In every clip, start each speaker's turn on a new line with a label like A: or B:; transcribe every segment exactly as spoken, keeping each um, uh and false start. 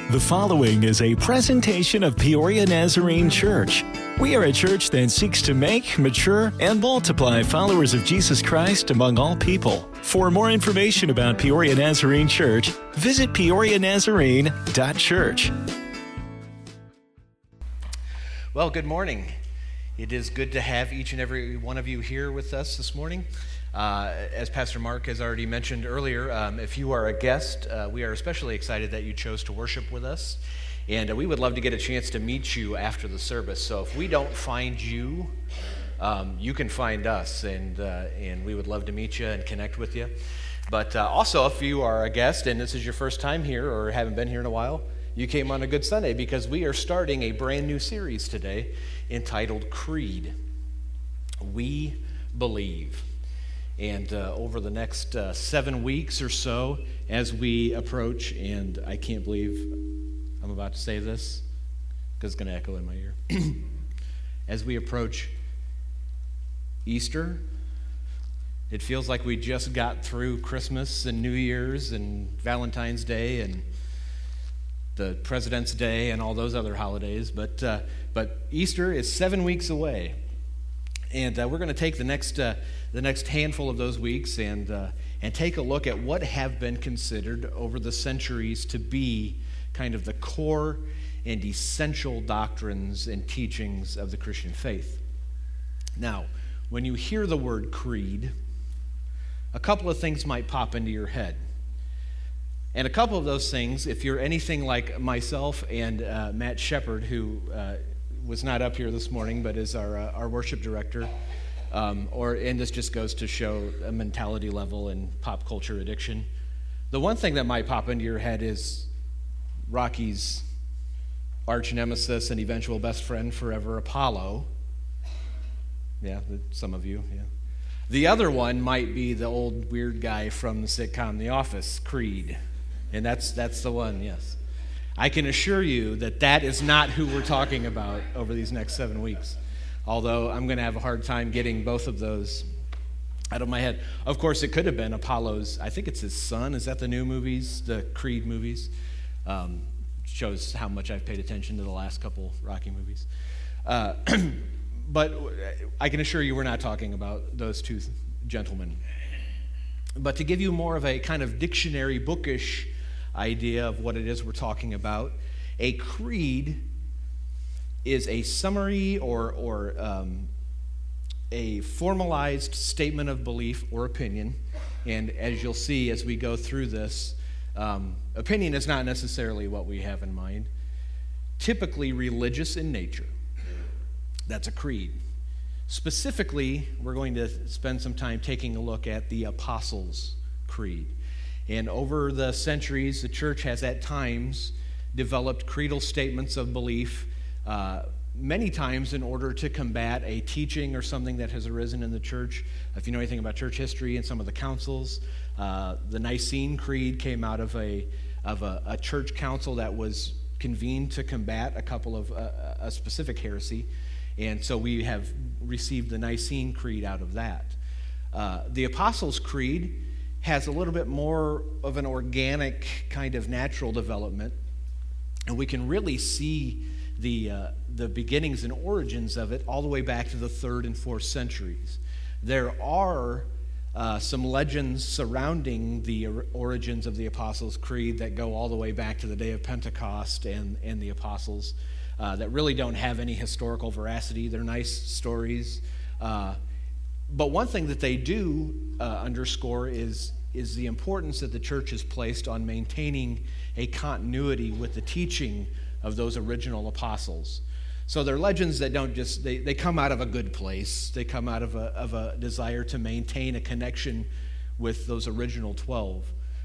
A: The following is a presentation of Peoria Nazarene Church. We are a church that seeks to make, mature, and multiply followers of Jesus Christ among all people. For more information about Peoria Nazarene Church, visit peoria nazarene dot church.
B: Well, good morning. It is good to have each and every one of you here with us this morning. Uh, as Pastor Mark has already mentioned earlier, um, if you are a guest, uh, we are especially excited that you chose to worship with us. And uh, we would love to get a chance to meet you after the service. So if we don't find you, um, you can find us, and uh, and we would love to meet you and connect with you. But uh, also, if you are a guest and this is your first time here or haven't been here in a while, you came on a good Sunday because we are starting a brand new series today entitled Creed. We Believe. And uh, over the next uh, seven weeks or so, as we approach, and I can't believe I'm about to say this because it's going to echo in my ear. As we approach Easter, it feels like we just got through Christmas and New Year's and Valentine's Day and the President's Day and all those other holidays. But uh, but Easter is seven weeks away. And uh, we're going to take the next uh, the next handful of those weeks and uh, and take a look at what have been considered over the centuries to be kind of the core and essential doctrines and teachings of the Christian faith. Now, when you hear the word creed, a couple of things might pop into your head. And a couple of those things, if you're anything like myself and uh, Matt Shepard, who uh, was not up here this morning, but is our uh, our worship director. Um, or and this just goes to show a mentality level and pop culture addiction. The one thing that might pop into your head is Rocky's arch nemesis and eventual best friend forever, Apollo. Yeah, some of you. Yeah. The other one might be the old weird guy from the sitcom The Office, Creed, and that's that's the one. Yes. I can assure you that that is not who we're talking about over these next seven weeks, although I'm going to have a hard time getting both of those out of my head. Of course, it could have been Apollo's, I think it's his son. Is that the new movies, the Creed movies? Um, shows how much I've paid attention to the last couple Rocky movies. Uh, but I can assure you we're not talking about those two gentlemen. But to give you more of a kind of dictionary bookish idea of what it is we're talking about, a creed is a summary or or um, a formalized statement of belief or opinion. And as you'll see as we go through this, um, opinion is not necessarily what we have in mind. Typically religious in nature. That's a creed. Specifically, we're going to spend some time taking a look at the Apostles' Creed. And over the centuries, the church has at times developed creedal statements of belief, uh, many times in order to combat a teaching or something that has arisen in the church. If you know anything about church history and some of the councils, uh, the Nicene Creed came out of a of a, a church council that was convened to combat a couple of uh, a specific heresy, and so we have received the Nicene Creed out of that. Uh, the Apostles' Creed has a little bit more of an organic kind of natural development, and we can really see the uh, the beginnings and origins of it all the way back to the third and fourth centuries. There are uh, some legends surrounding the origins of the Apostles' Creed that go all the way back to the day of Pentecost and, and the Apostles uh, that really don't have any historical veracity. They're nice stories. Uh, But one thing that they do uh, underscore is, is the importance that the church has placed on maintaining a continuity with the teaching of those original apostles. So they're legends that don't just, they, they come out of a good place. They come out of a, of a desire to maintain a connection with those original twelve.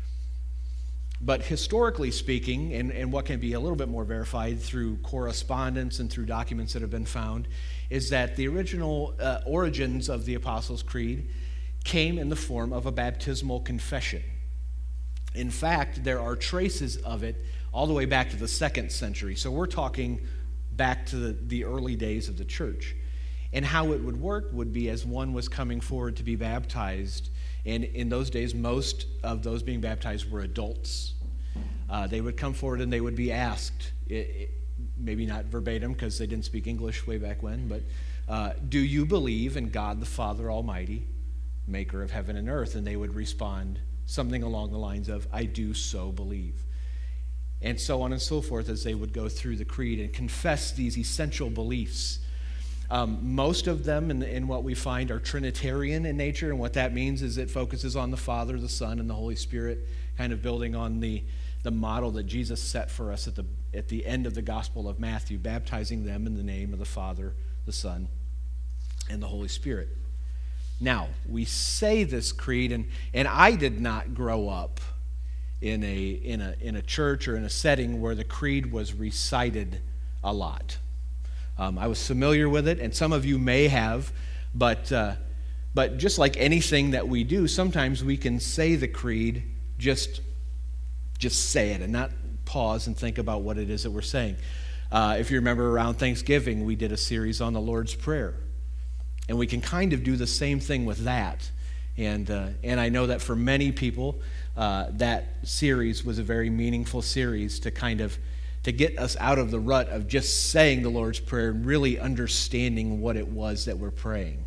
B: But historically speaking, and, and what can be a little bit more verified through correspondence and through documents that have been found, is that the original uh, origins of the Apostles' Creed came in the form of a baptismal confession. In fact, there are traces of it all the way back to the second century. So we're talking back to the, the early days of the church. And how it would work would be as one was coming forward to be baptized, and in those days, most of those being baptized were adults. Uh, they would come forward and they would be asked, it, it, maybe not verbatim because they didn't speak English way back when, but uh, do you believe in God the Father Almighty, maker of heaven and earth? And they would respond something along the lines of, I do so believe. And so on and so forth as they would go through the creed and confess these essential beliefs. Um, most of them in, in what we find are Trinitarian in nature, and what that means is it focuses on the Father, the Son, and the Holy Spirit, kind of building on the, the model that Jesus set for us at the, at the end of the Gospel of Matthew, baptizing them in the name of the Father, the Son, and the Holy Spirit. Now, we say this creed, and, and I did not grow up in a, in, a, in a church or in a setting where the creed was recited a lot. Um, I was familiar with it, and some of you may have, but uh, but just like anything that we do, sometimes we can say the creed, just, just say it and not pause and think about what it is that we're saying. Uh, if you remember around Thanksgiving, we did a series on the Lord's Prayer, and we can kind of do the same thing with that. And, uh, and I know that for many people, uh, that series was a very meaningful series to kind of to get us out of the rut of just saying the Lord's Prayer and really understanding what it was that we're praying.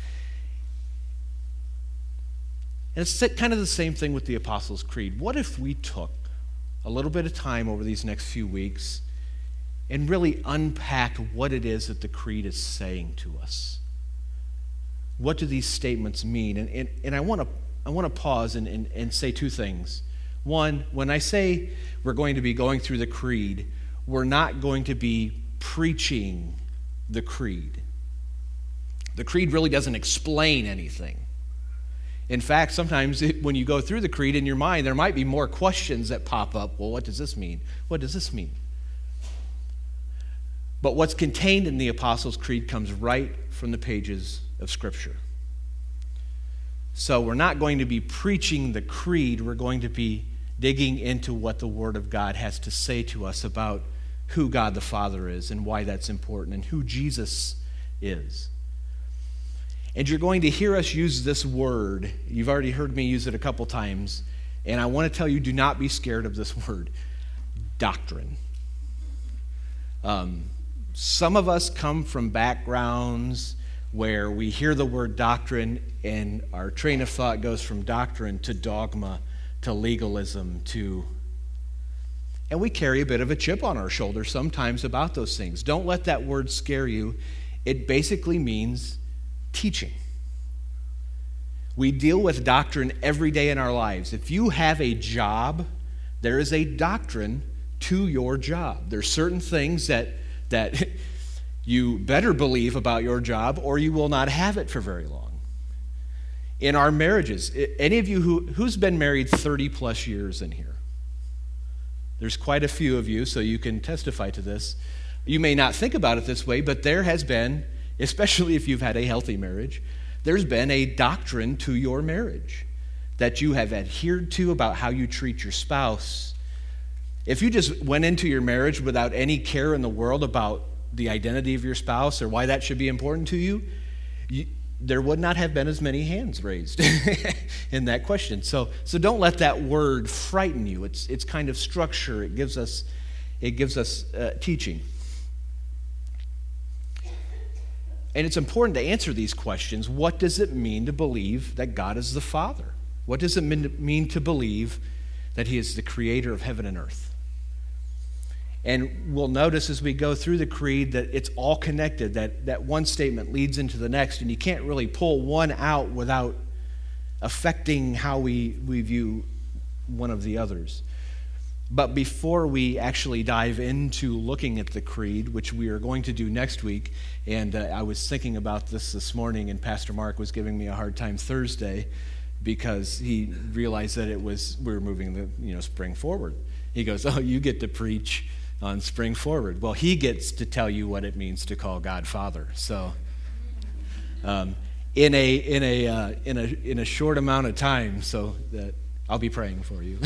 B: And it's kind of the same thing with the Apostles' Creed. What if we took a little bit of time over these next few weeks and really unpacked what it is that the Creed is saying to us? What do these statements mean? And, and, and I want to I want to pause and, and, and say two things. One, when I say we're going to be going through the creed, we're not going to be preaching the creed. The creed really doesn't explain anything. In fact, sometimes it, when you go through the creed in your mind, there might be more questions that pop up. Well, what does this mean? What does this mean? But what's contained in the Apostles' Creed comes right from the pages of Scripture. So we're not going to be preaching the creed. We're going to be digging into what the Word of God has to say to us about who God the Father is and why that's important and who Jesus is. And you're going to hear us use this word. You've already heard me use it a couple times. And I want to tell you, do not be scared of this word, doctrine. Um, some of us come from backgrounds where we hear the word doctrine and our train of thought goes from doctrine to dogma to legalism to... And we carry a bit of a chip on our shoulder sometimes about those things. Don't let that word scare you. It basically means teaching. We deal with doctrine every day in our lives. If you have a job, there is a doctrine to your job. There's certain things that that you better believe about your job or you will not have it for very long. In our marriages, any of you who, who's been married thirty plus years in here? There's quite a few of you, so you can testify to this. You may not think about it this way, but there has been, especially if you've had a healthy marriage, there's been a doctrine to your marriage that you have adhered to about how you treat your spouse. If you just went into your marriage without any care in the world about the identity of your spouse or why that should be important to you, you there would not have been as many hands raised in that question. So, so don't let that word frighten you. It's it's kind of structure. It gives us it gives us uh, teaching. And it's important to answer these questions. What does it mean to believe that God is the Father? What does it mean to believe that He is the creator of heaven and earth? And we'll notice as we go through the creed that it's all connected, that, that one statement leads into the next, and you can't really pull one out without affecting how we, we view one of the others. But before we actually dive into looking at the creed, which we are going to do next week, and uh, I was thinking about this this morning, and Pastor Mark was giving me a hard time Thursday because he realized that it was we were moving the you know spring forward. He goes, "Oh, you get to preach on spring forward." Well, he gets to tell you what it means to call God Father. So, um, in a in a uh, in a in a short amount of time, so that I'll be praying for you.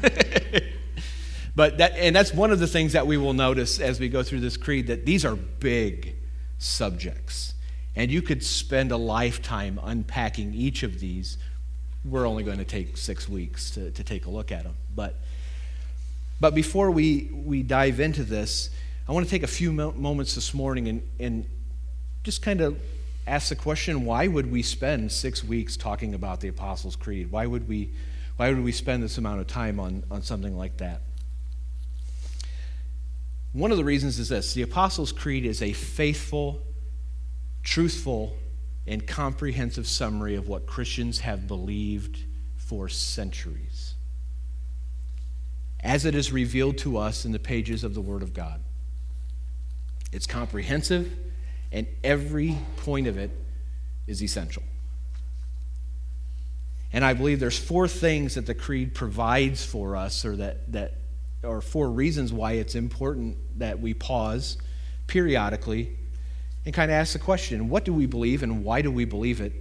B: But that, and that's one of the things that we will notice as we go through this creed, that these are big subjects. And you could spend a lifetime unpacking each of these. We're only going to take six weeks to, to take a look at them. But But before we, we dive into this, I want to take a few mo- moments this morning and, and just kind of ask the question, why would we spend six weeks talking about the Apostles' Creed? Why would we, why would we spend this amount of time on, on something like that? One of the reasons is this: the Apostles' Creed is a faithful, truthful, and comprehensive summary of what Christians have believed for centuries, as it is revealed to us in the pages of the Word of God. It's comprehensive, and every point of it is essential. And I believe there's four things that the Creed provides for us, or that, that or four reasons why it's important that we pause periodically and kind of ask the question, what do we believe and why do we believe it?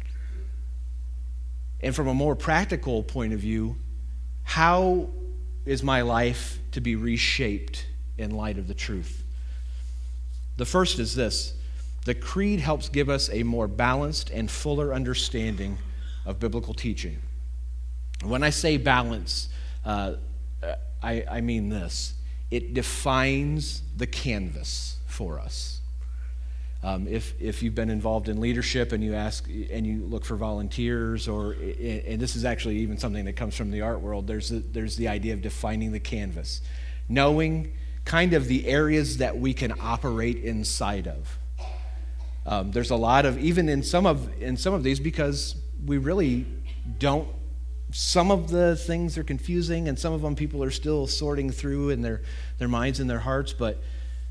B: And from a more practical point of view, how is my life to be reshaped in light of the truth? The first is this: the Creed helps give us a more balanced and fuller understanding of biblical teaching. When I say balance, uh, I, I mean this: it defines the canvas for us. Um, if if you've been involved in leadership and you ask and you look for volunteers, or and this is actually even something that comes from the art world, there's a, there's the idea of defining the canvas, knowing kind of the areas that we can operate inside of. Um, there's a lot of, even in some of in some of these, because we really don't. Some of the things are confusing, and some of them people are still sorting through in their, their minds and their hearts. But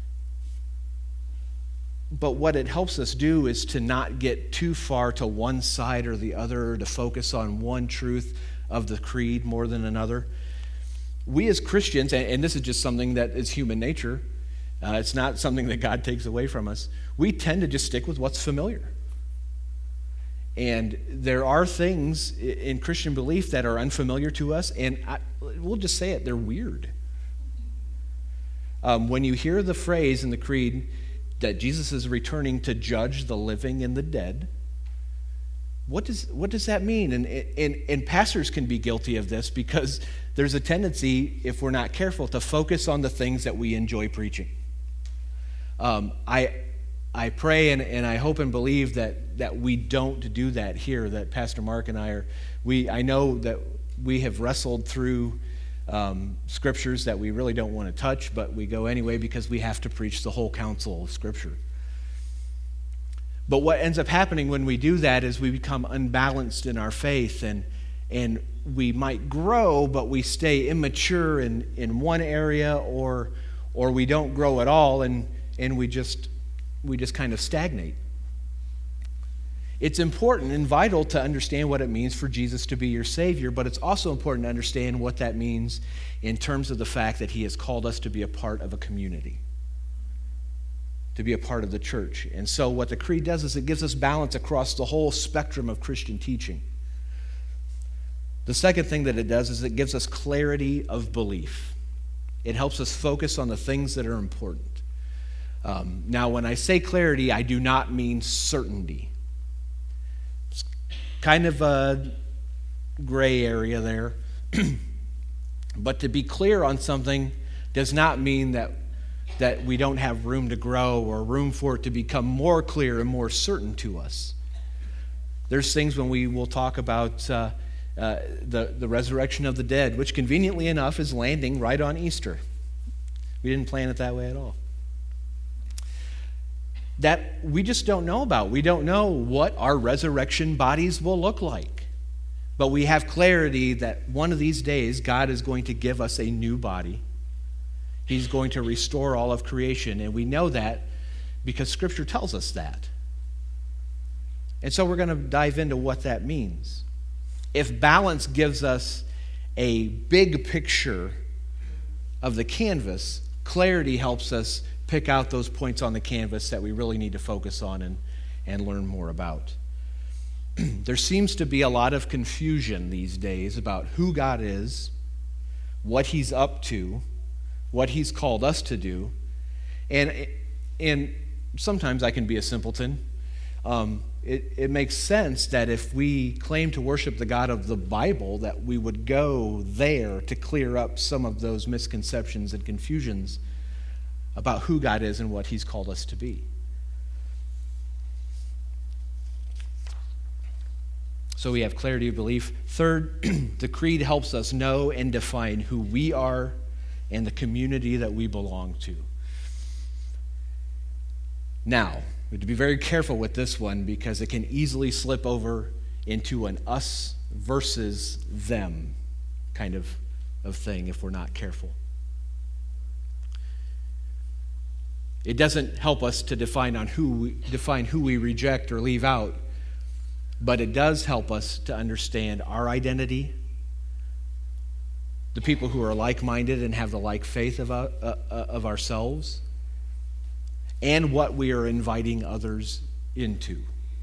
B: but what it helps us do is to not get too far to one side or the other, to focus on one truth of the creed more than another. We as Christians, and, and this is just something that is human nature, uh, it's not something that God takes away from us, we tend to just stick with what's familiar. And there are things in Christian belief that are unfamiliar to us, and I, we'll just say it, they're weird. Um, when you hear the phrase in the Creed that Jesus is returning to judge the living and the dead, what does what does that mean? And, and, and pastors can be guilty of this, because there's a tendency, if we're not careful, to focus on the things that we enjoy preaching. Um, I I pray and, and I hope and believe that, that we don't do that here, that Pastor Mark and I are, we I know that we have wrestled through um, scriptures that we really don't want to touch, but we go anyway because we have to preach the whole counsel of Scripture. But what ends up happening when we do that is we become unbalanced in our faith, and and we might grow, but we stay immature in, in one area, or or we don't grow at all, and, and we just we just kind of stagnate. It's important and vital to understand what it means for Jesus to be your Savior, but it's also important to understand what that means in terms of the fact that He has called us to be a part of a community, to be a part of the church. And so what the Creed does is it gives us balance across the whole spectrum of Christian teaching. The second thing that it does is it gives us clarity of belief. It helps us focus on the things that are important. Um, now, when I say clarity, I do not mean certainty. It's kind of a gray area there. But to be clear on something does not mean that that we don't have room to grow or room for it to become more clear and more certain to us. There's things when we will talk about uh, uh, the, the resurrection of the dead, which conveniently enough is landing right on Easter. We didn't plan it that way at all. That we just don't know about. We don't know what our resurrection bodies will look like. But we have clarity that one of these days God is going to give us a new body. He's going to restore all of creation, and we know that because Scripture tells us that. And so we're going to dive into what that means. If balance gives us a big picture of the canvas, clarity helps us pick out those points on the canvas that we really need to focus on and, and learn more about. There seems to be a lot of confusion these days about who God is, what He's up to, what He's called us to do. And and sometimes I can be a simpleton. Um, it, it makes sense that if we claim to worship the God of the Bible, that we would go there to clear up some of those misconceptions and confusions about who God is and what he's called us to be. So we have clarity of belief. Third, the creed helps us know and define who we are and the community that we belong to. Now, we have to be very careful with this one because it can easily slip over into an us versus them kind of, of thing if we're not careful. It doesn't help us to define on who we, define who we reject or leave out, but it does help us to understand our identity, the people who are like-minded and have the like faith of, uh, uh, of ourselves, and what we are inviting others into.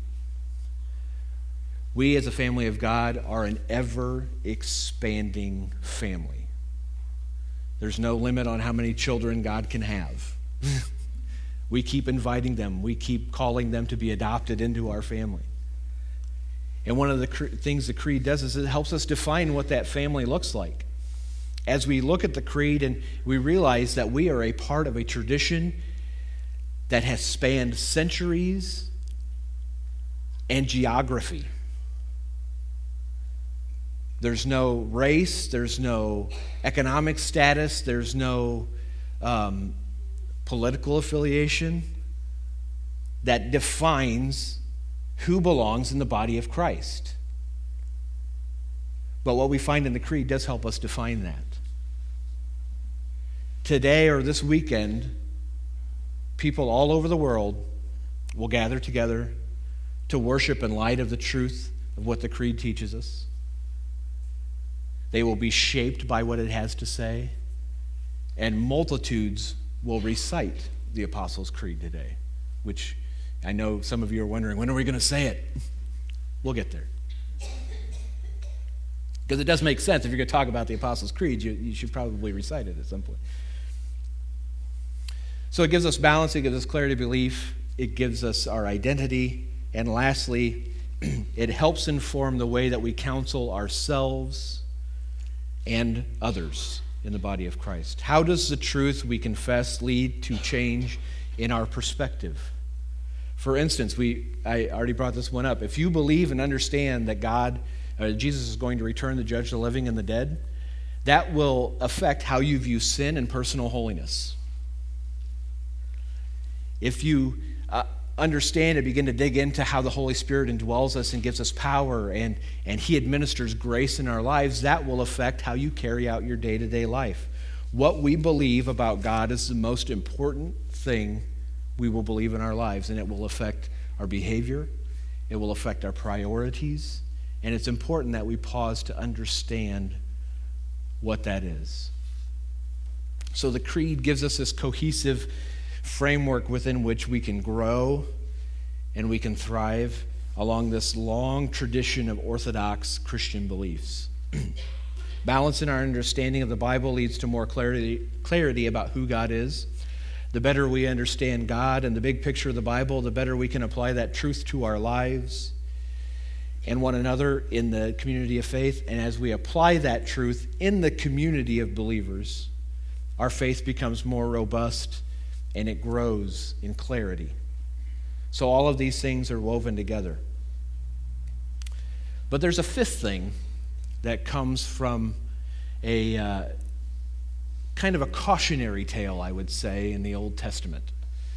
B: We as a family of God are an ever-expanding family. There's no limit on how many children God can have. We keep inviting them. We keep calling them to be adopted into our family. And one of the cre- things the creed does is it helps us define what that family looks like. As we look at the creed and we realize that we are a part of a tradition that has spanned centuries and geography. There's no race, there's no economic status, there's no um, political affiliation that defines who belongs in the body of Christ. But what we find in the creed does help us define that. Today or this weekend, people all over the world will gather together to worship in light of the truth of what the creed teaches us. They will be shaped by what it has to say, and multitudes will recite the Apostles' Creed today, which I know some of you are wondering, when are we going to say it? We'll get there. Because it does make sense. If you're going to talk about the Apostles' Creed, you, you should probably recite it at some point. So it gives us balance, it gives us clarity of belief, it gives us our identity, and lastly, it helps inform the way that we counsel ourselves and others in the body of Christ. How does the truth we confess lead to change in our perspective? For instance, we I already brought this one up. If you believe and understand that God, uh, Jesus is going to return to judge the living and the dead, that will affect how you view sin and personal holiness. If you uh, understand and begin to dig into how the Holy Spirit indwells us and gives us power and, and He administers grace in our lives, that will affect how you carry out your day-to-day life. What we believe about God is the most important thing we will believe in our lives, and it will affect our behavior, it will affect our priorities, and it's important that we pause to understand what that is. So the creed gives us this cohesive framework within which we can grow and we can thrive along this long tradition of orthodox Christian beliefs. Balance in our understanding of the Bible leads to more clarity, clarity about who God is. The better we understand God and the big picture of the Bible, the better we can apply that truth to our lives and one another in the community of faith. And as we apply that truth in the community of believers, our faith becomes more robust and it grows in clarity. So all of these things are woven together. But there's a fifth thing that comes from a uh, kind of a cautionary tale, I would say, in the Old Testament.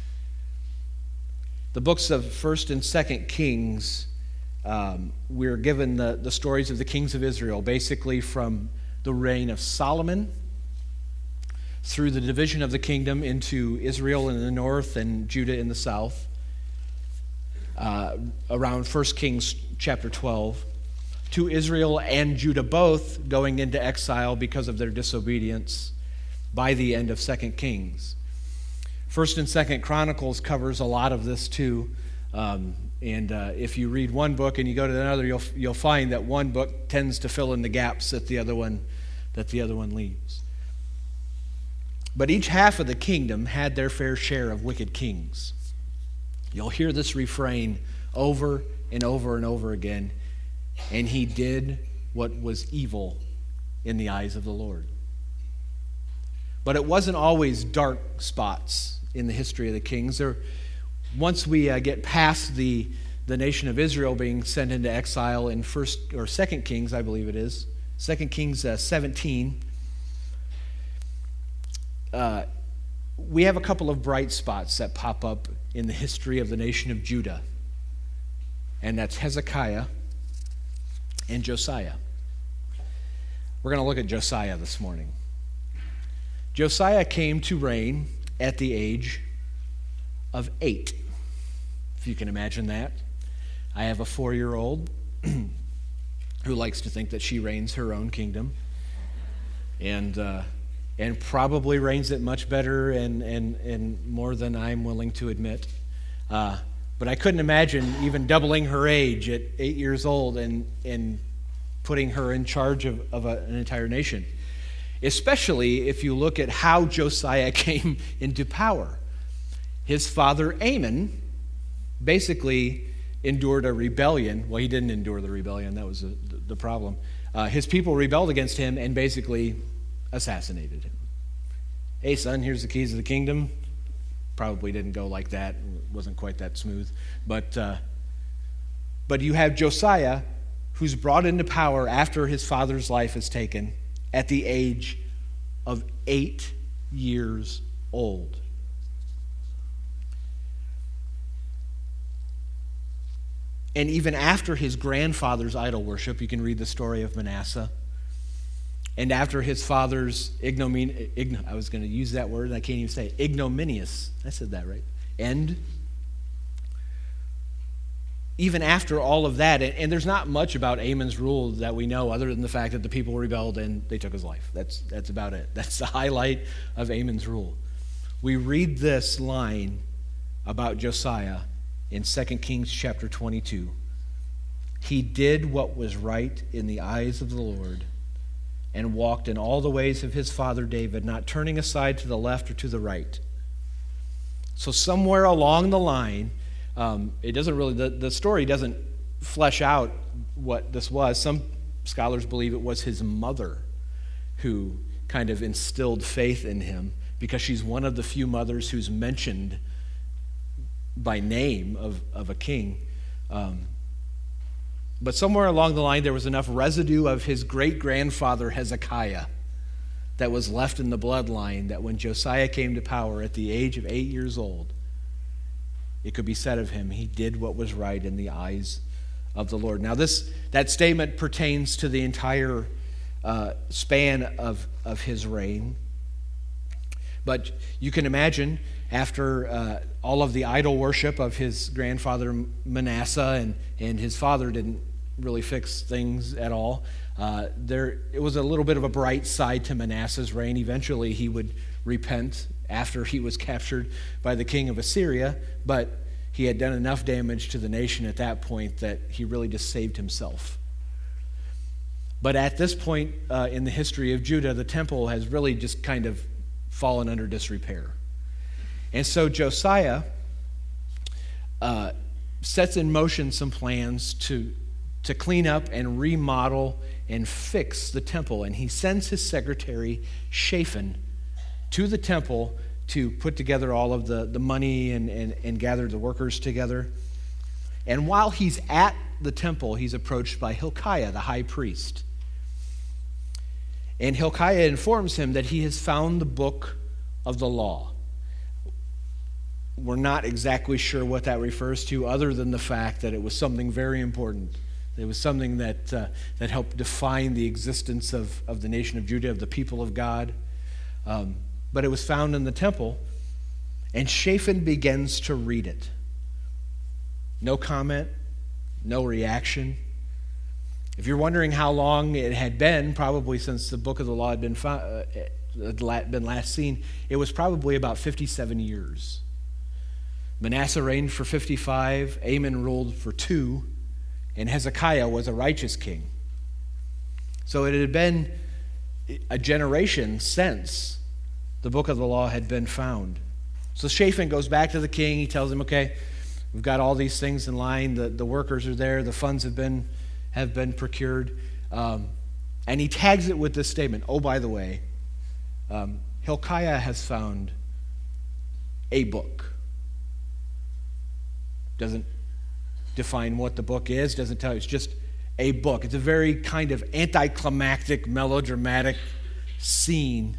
B: The books of First and Second Kings, um, we're given the, the stories of the kings of Israel, basically from the reign of Solomon through the division of the kingdom into Israel in the north and Judah in the south, uh, around First Kings chapter twelve, to Israel and Judah both going into exile because of their disobedience by the end of Second Kings. First and Second Chronicles covers a lot of this too. Um, and uh, if you read one book and you go to another, you'll you'll find that one book tends to fill in the gaps that the other one that the other one leaves. But each half of the kingdom had their fair share of wicked kings. You'll hear this refrain over and over and over again, and he did what was evil in the eyes of the Lord. But it wasn't always dark spots in the history of the kings. There, once we uh, get past the, the nation of Israel being sent into exile in First or Second Kings, I believe it is, Second Kings uh, seventeen, uh, we have a couple of bright spots that pop up in the history of the nation of Judah, and that's Hezekiah and Josiah. We're going to look at Josiah this morning. Josiah came to reign at the age of eight, if you can imagine that. I have a four-year-old who likes to think that she reigns her own kingdom, and uh, and probably reigns it much better and, and, and more than I'm willing to admit. Uh, but I couldn't imagine even doubling her age at eight years old and, and putting her in charge of, of a, an entire nation, especially if you look at how Josiah came into power. His father Amon basically endured a rebellion. Well, he didn't endure the rebellion. That was a, the problem. Uh, his people rebelled against him and basically assassinated him. Hey, son, here's the keys of the kingdom. Probably didn't go like that. It wasn't quite that smooth. But, uh, but you have Josiah, who's brought into power after his father's life is taken at the age of eight years old. And even after his grandfather's idol worship, you can read the story of Manasseh. And after his father's ignominious, igno, I was going to use that word, and I can't even say it, ignominious, I said that right, end. Even after all of that, and, and there's not much about Amon's rule that we know other than the fact that the people rebelled and they took his life. That's, that's about it. That's the highlight of Amon's rule. We read this line about Josiah in Second Kings chapter twenty-two. He did what was right in the eyes of the Lord and walked in all the ways of his father David, not turning aside to the left or to the right. So somewhere along the line, um, it doesn't really, the, the story doesn't flesh out what this was. Some scholars believe it was his mother who kind of instilled faith in him, because she's one of the few mothers who's mentioned by name of, of a king. Um, but somewhere along the line, there was enough residue of his great-grandfather Hezekiah that was left in the bloodline that when Josiah came to power at the age of eight years old, it could be said of him, he did what was right in the eyes of the Lord. Now, this that statement pertains to the entire uh, span of, of his reign. But you can imagine, after uh, all of the idol worship of his grandfather Manasseh, and, and his father didn't really fix things at all, uh, there it was a little bit of a bright side to Manasseh's reign. Eventually he would repent after he was captured by the king of Assyria, but he had done enough damage to the nation at that point that he really just saved himself. But at this point uh, in the history of Judah, the temple has really just kind of fallen under disrepair. And so Josiah uh, sets in motion some plans to, to clean up and remodel and fix the temple. And he sends his secretary, Shaphan, to the temple to put together all of the, the money and, and, and gather the workers together. And while he's at the temple, he's approached by Hilkiah, the high priest. And Hilkiah informs him that he has found the book of the law. We're not exactly sure what that refers to, other than the fact that it was something very important. It was something that uh, that helped define the existence of, of the nation of Judah, of the people of God. Um, but it was found in the temple, and Shaphan begins to read it. No comment, no reaction. If you're wondering how long it had been, probably since the book of the law had been, found, uh, been last seen, it was probably about fifty-seven years. Manasseh reigned for fifty-five, Amon ruled for two, and Hezekiah was a righteous king. So it had been a generation since the book of the law had been found. So Shaphan goes back to the king. He tells him, okay, We've got all these things in line. The, the workers are there. The funds have been, have been procured. Um, and he tags it with this statement. Oh, by the way, um, Hilkiah has found a book. Doesn't define what the book is. Doesn't tell you. It's just a book. It's a very kind of anticlimactic, melodramatic scene.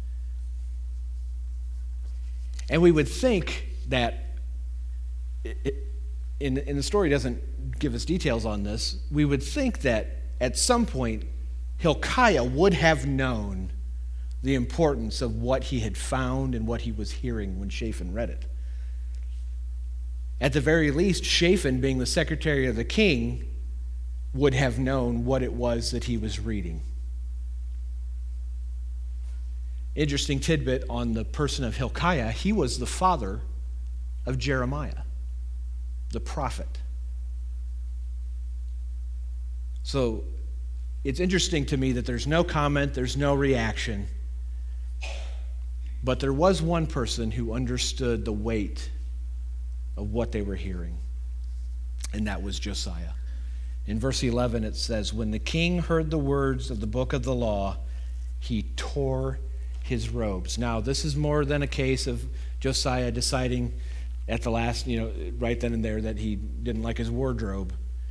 B: And we would think that it, it, in, in the story doesn't give us details on this. We would think that at some point Hilkiah would have known the importance of what he had found and what he was hearing when Shaphan read it. At the very least, Shaphan, being the secretary of the king, would have known what it was that he was reading. Interesting tidbit on the person of Hilkiah, he was the father of Jeremiah, the prophet. So it's interesting to me that there's no comment, there's no reaction, but there was one person who understood the weight of what they were hearing, and that was Josiah. In verse eleven it says, when the king heard the words of the book of the law, he tore his robes. Now, this is more than a case of Josiah deciding at the last, you know, right then and there that he didn't like his wardrobe.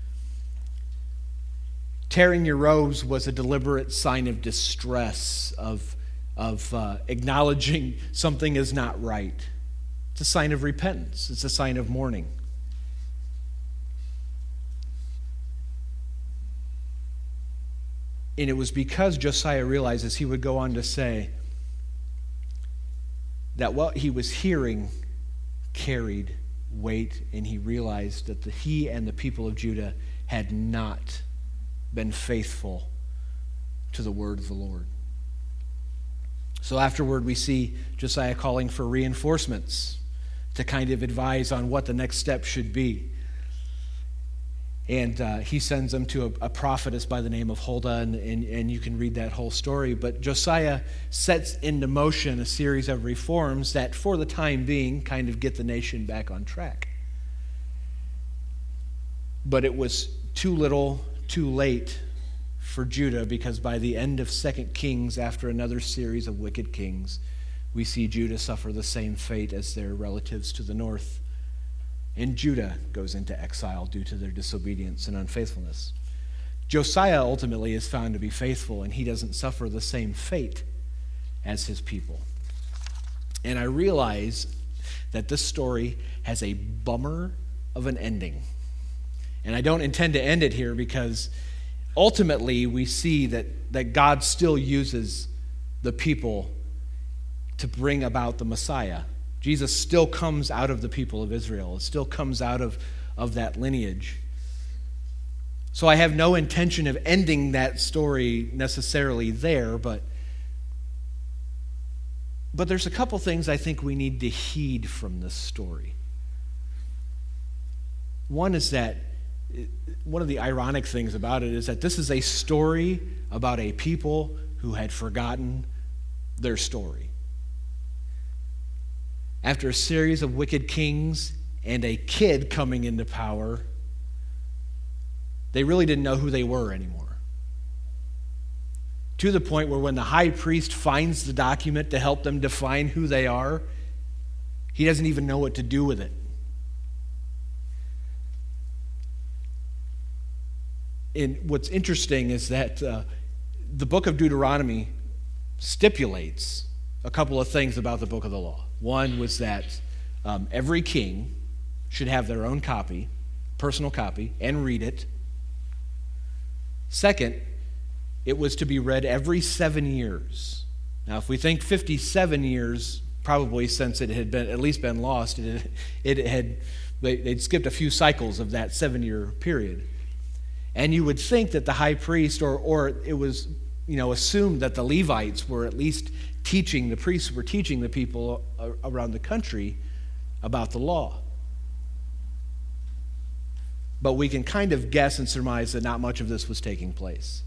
B: Tearing your robes was a deliberate sign of distress, of, of uh, acknowledging something is not right. It's a sign of repentance. It's a sign of mourning. And it was because Josiah realizes, he would go on to say, that what he was hearing carried weight, and he realized that the, he and the people of Judah had not been faithful to the word of the Lord. So afterward, we see Josiah calling for reinforcements to kind of advise on what the next step should be. And uh, he sends them to a, a prophetess by the name of Huldah, and, and, and you can read that whole story. But Josiah sets into motion a series of reforms that, for the time being, kind of get the nation back on track. But it was too little, too late for Judah, because by the end of Second Kings, after another series of wicked kings, we see Judah suffer the same fate as their relatives to the north. And Judah goes into exile due to their disobedience and unfaithfulness. Josiah ultimately is found to be faithful, and he doesn't suffer the same fate as his people. And I realize that this story has a bummer of an ending. And I don't intend to end it here, because ultimately we see that, that God still uses the people to bring about the Messiah. Jesus still comes out of the people of Israel. It still comes out of, of that lineage. So I have no intention of ending that story necessarily there, but, but there's a couple things I think we need to heed from this story. One is that, one of the ironic things about it is that this is a story about a people who had forgotten their story. After a series of wicked kings and a kid coming into power, they really didn't know who they were anymore. To the point where when the high priest finds the document to help them define who they are, he doesn't even know what to do with it. And what's interesting is that uh, the book of Deuteronomy stipulates a couple of things about the book of the law. One was that um, every king should have their own copy, personal copy, and read it. Second, it was to be read every seven years. Now, if we think fifty-seven years, probably since it had been at least been lost, it, it had they, they'd skipped a few cycles of that seven-year period. And you would think that the high priest, or or it was, you know, assumed that the Levites were at least teaching, the priests were teaching the people around the country about the law. But we can kind of guess and surmise that not much of this was taking place.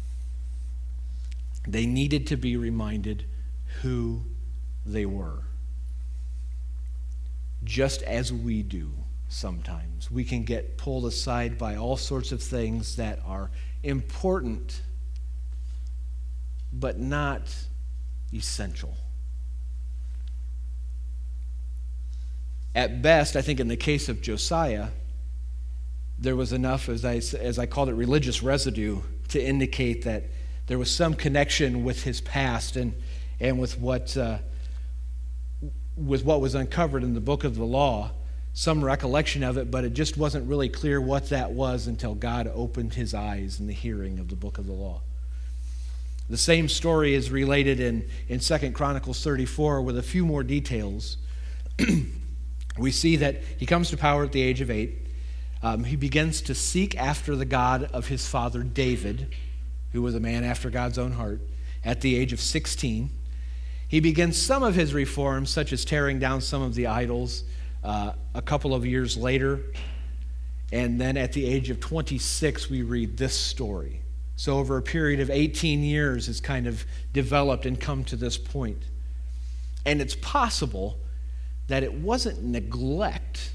B: They needed to be reminded who they were, just as we do sometimes. We can get pulled aside by all sorts of things that are important, but not essential. At best, I think in the case of Josiah, there was enough, as I, as I called it, religious residue to indicate that there was some connection with his past and, and with what uh, with what was uncovered in the book of the law, some recollection of it, but it just wasn't really clear what that was until God opened his eyes in the hearing of the book of the law. The same story is related in, in Second Chronicles thirty-four with a few more details. We see that he comes to power at the age of eight. Um, he begins to seek after the God of his father David, who was a man after God's own heart, at the age of sixteen. He begins some of his reforms, such as tearing down some of the idols, uh, a couple of years later. And then at the age of twenty-six, we read this story. So over a period of eighteen years, it's kind of developed and come to this point. And it's possible that it wasn't neglect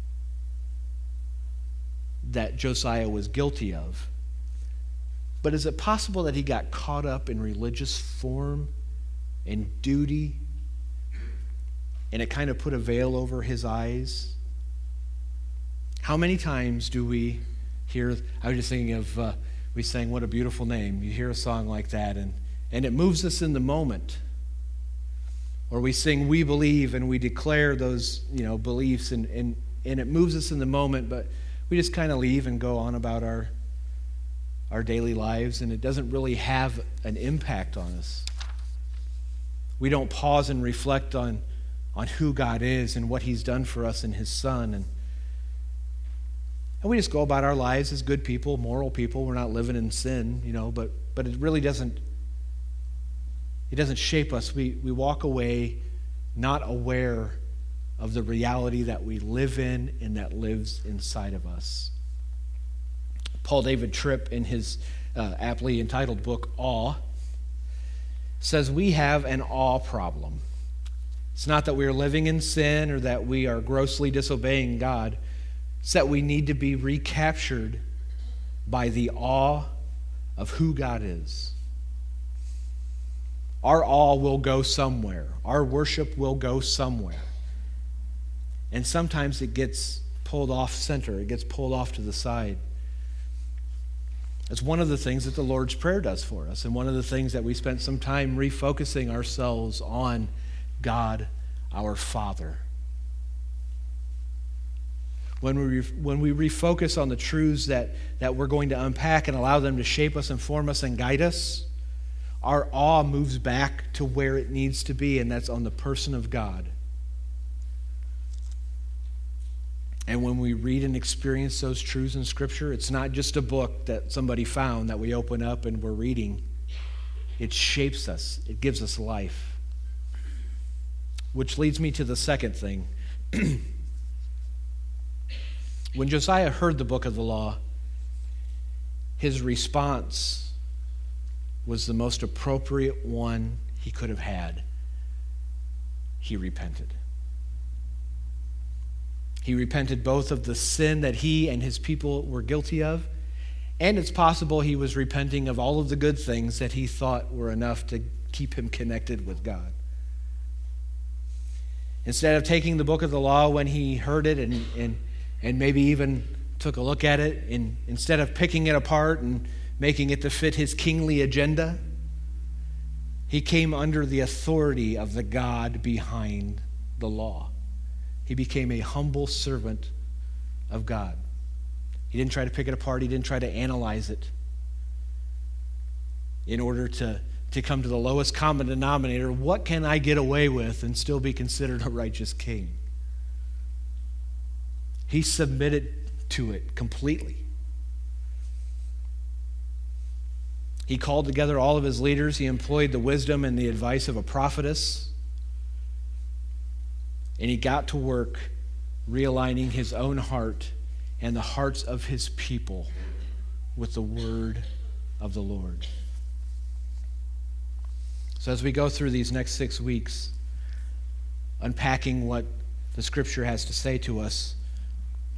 B: that Josiah was guilty of, but is it possible that he got caught up in religious form and duty, and it kind of put a veil over his eyes? How many times do we hear, I was just thinking of, uh, we sang What a Beautiful Name. You hear a song like that, and, and it moves us in the moment. Or we sing We Believe, and we declare those, you know, beliefs, and, and, and it moves us in the moment, but we just kind of leave and go on about our, our daily lives, and it doesn't really have an impact on us. We don't pause and reflect on, on who God is and what he's done for us in his Son, and And we just go about our lives as good people, moral people. We're not living in sin, you know, but but it really doesn't it doesn't shape us. We we walk away not aware of the reality that we live in and that lives inside of us. Paul David Tripp, in his uh, aptly entitled book, Awe, says we have an awe problem. It's not that we are living in sin or that we are grossly disobeying God. It's that we need to be recaptured by the awe of who God is. Our awe will go somewhere. Our worship will go somewhere. And sometimes it gets pulled off center. It gets pulled off to the side. It's one of the things that the Lord's Prayer does for us, and one of the things that we spent some time refocusing ourselves on God, our Father. When we when we refocus on the truths that, that we're going to unpack and allow them to shape us, inform us, and guide us, our awe moves back to where it needs to be, and that's on the person of God. And when we read and experience those truths in Scripture, it's not just a book that somebody found that we open up and we're reading. It shapes us. It gives us life. Which leads me to the second thing. When Josiah heard the book of the law, his response was the most appropriate one he could have had. He repented. He repented both of the sin that he and his people were guilty of, and it's possible he was repenting of all of the good things that he thought were enough to keep him connected with God. Instead of taking the book of the law when he heard it and, and, and maybe even took a look at it, and instead of picking it apart and making it to fit his kingly agenda, he came under the authority of the God behind the law. He became a humble servant of God. He didn't try to pick it apart. He didn't try to analyze it in order to, to come to the lowest common denominator. What can I get away with and still be considered a righteous king? He submitted to it completely. He called together all of his leaders. He employed the wisdom and the advice of a prophetess. And he got to work realigning his own heart and the hearts of his people with the word of the Lord. So as we go through these next six weeks, unpacking what the Scripture has to say to us,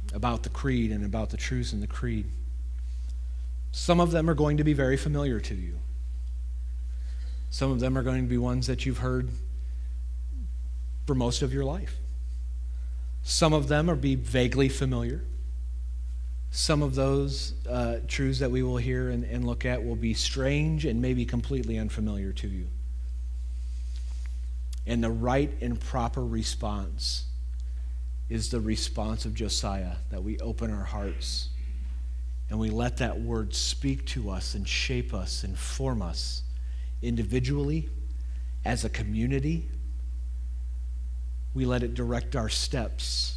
B: about the creed and about the truths in the creed. Some of them are going to be very familiar to you. Some of them are going to be ones that you've heard for most of your life. Some of them are be vaguely familiar. Some of those uh, truths that we will hear and, and look at will be strange and maybe completely unfamiliar to you. And the right and proper response is the response of Josiah, that we open our hearts and we let that word speak to us and shape us and form us individually, as a community. We let it direct our steps.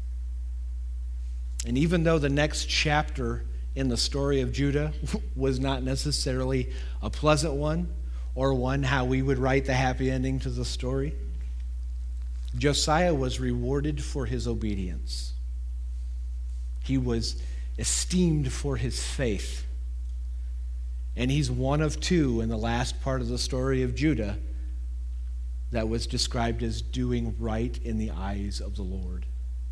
B: And even though the next chapter in the story of Judah was not necessarily a pleasant one, or one how we would write the happy ending to the story, Josiah was rewarded for his obedience. He was esteemed for his faith. And he's one of two in the last part of the story of Judah that was described as doing right in the eyes of the Lord.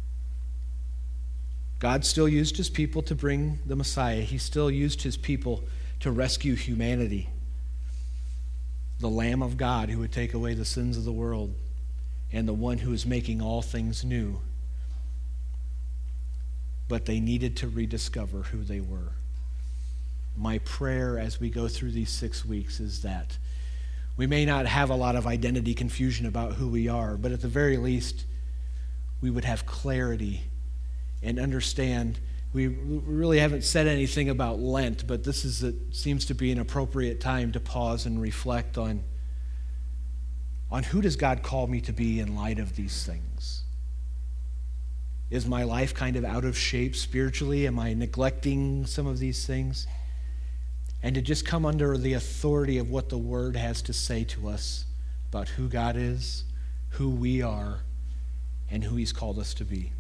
B: God still used his people to bring the Messiah. He still used his people to rescue humanity. The Lamb of God who would take away the sins of the world, and the one who is making all things new. But they needed to rediscover who they were. My prayer as we go through these six weeks is that we may not have a lot of identity confusion about who we are, but at the very least, we would have clarity and understand. We really haven't said anything about Lent, but this is a, seems to be an appropriate time to pause and reflect on, on who does God call me to be in light of these things? Is my life kind of out of shape spiritually? Am I neglecting some of these things? And to just come under the authority of what the Word has to say to us about who God is, who we are, and who he's called us to be.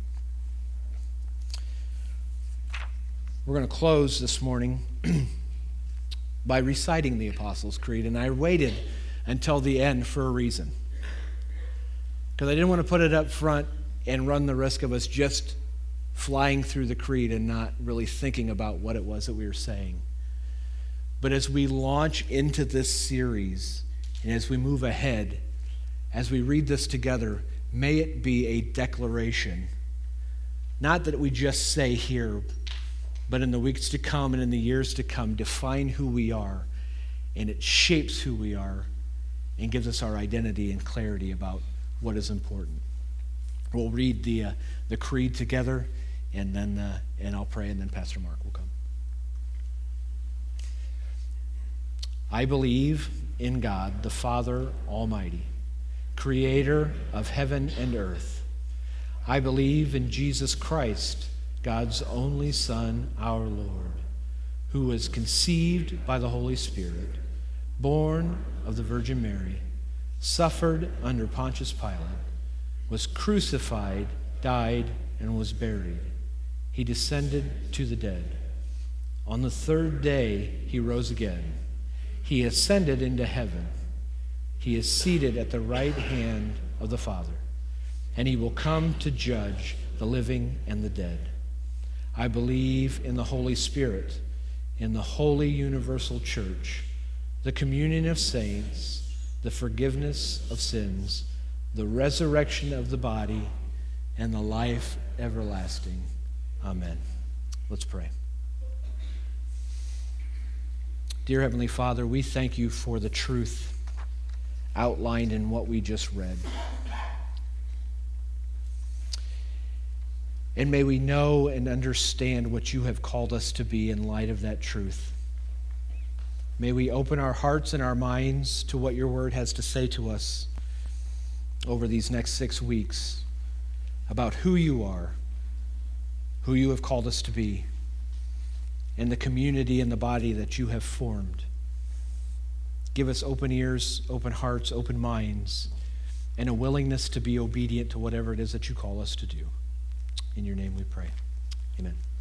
B: We're going to close this morning by reciting the Apostles' Creed, and I waited until the end for a reason. Because I didn't want to put it up front and run the risk of us just flying through the creed and not really thinking about what it was that we were saying. But as we launch into this series, and as we move ahead, as we read this together, may it be a declaration. Not that we just say here, but in the weeks to come and in the years to come, define who we are, and it shapes who we are and gives us our identity and clarity about what is important. We'll read the uh, the creed together, and then uh, and I'll pray, and then Pastor Mark will come. I believe in God, the Father Almighty, creator of heaven and earth. I believe in Jesus Christ, God's only Son, our Lord, who was conceived by the Holy Spirit, born of the Virgin Mary, suffered under Pontius Pilate, was crucified, died, and was buried. He descended to the dead. On the third day, he rose again. He ascended into heaven. He is seated at the right hand of the Father, and he will come to judge the living and the dead. I believe in the Holy Spirit, in the holy universal church, the communion of saints, the forgiveness of sins, the resurrection of the body, and the life everlasting. Amen. Let's pray. Dear Heavenly Father, we thank you for the truth outlined in what we just read. And may we know and understand what you have called us to be in light of that truth. May we open our hearts and our minds to what your word has to say to us over these next six weeks about who you are, who you have called us to be, and the community and the body that you have formed. Give us open ears, open hearts, open minds, and a willingness to be obedient to whatever it is that you call us to do. In your name we pray. Amen.